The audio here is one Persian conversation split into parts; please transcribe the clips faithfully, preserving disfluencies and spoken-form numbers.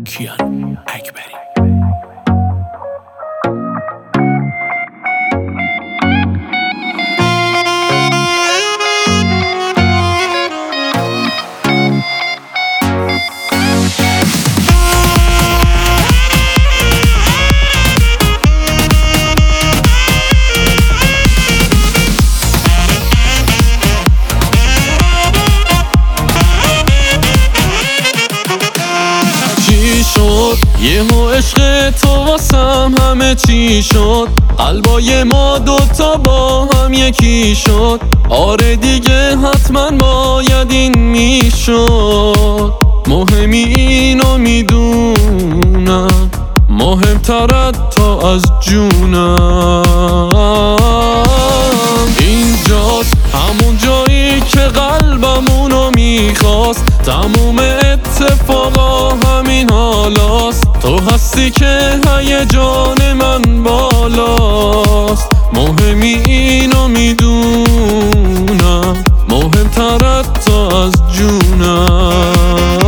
کیان اکبری. یهو عشق تو واسم همه چی شد، قلبای ما دوتا با هم یکی شد. آره دیگه حتما باید این میشد. مهمی اینو میدونم، مهمترت تا از جونم. اینجاست همون جایی که قلبمونو میخواست، تموم اتفاقا همین حالاست. تو هستی که هیجان من بالاست. مهمی اینو میدونم، مهمترت تا از جونم.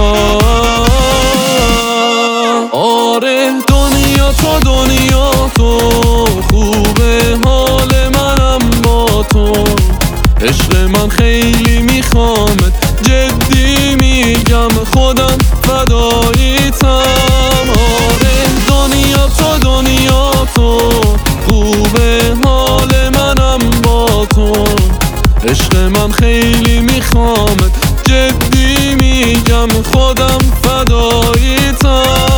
آره دنیا تو دنیا تو خوبه، حال منم با تو. عشق من خیلی میخوامت، جدی میگم خودم فداییتم. آره دنیا تو دنیا تو خوبه، حال منم با تو. عشق من خیلی میخوامت، جدی میگم خودم فداییتم.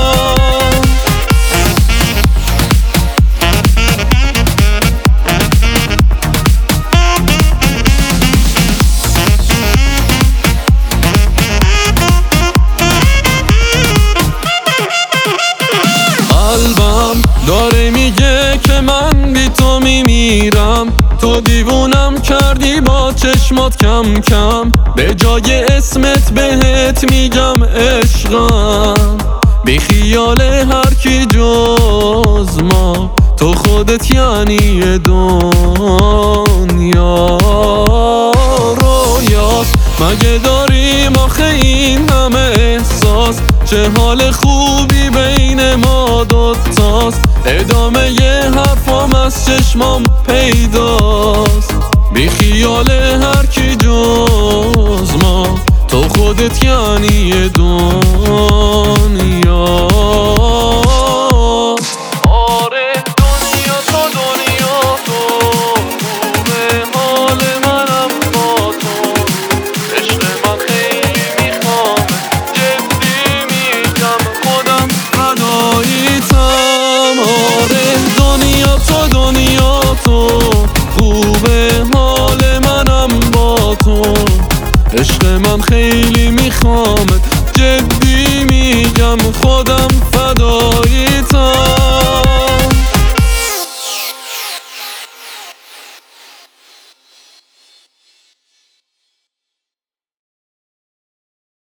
داره میگه که من بی تو میمیرم. تو دیوونم کردی با چشمات کم کم، به جای اسمت بهت میگم عشقم. بی خیال هر کی جز ما، تو خودت یعنی دنیا. رویاست مگه داریم آخه این همه احساس؟ چه حال خوبی بین ما دوتاست. ادامه ی حرفام از چشمام پیداست. بی خیال هر کی جز ما، تو خودت یعنی دنیا. آره دنیا تو دنیا تو خوبه، حال منم با تو. عشق من خیلی میخوام، جدی میگم خودم فداییتم. آره دنیا تو دنیا تو خوبه، حال منم با تو. عشق من خیلی میخوامت، جدی میگم خودم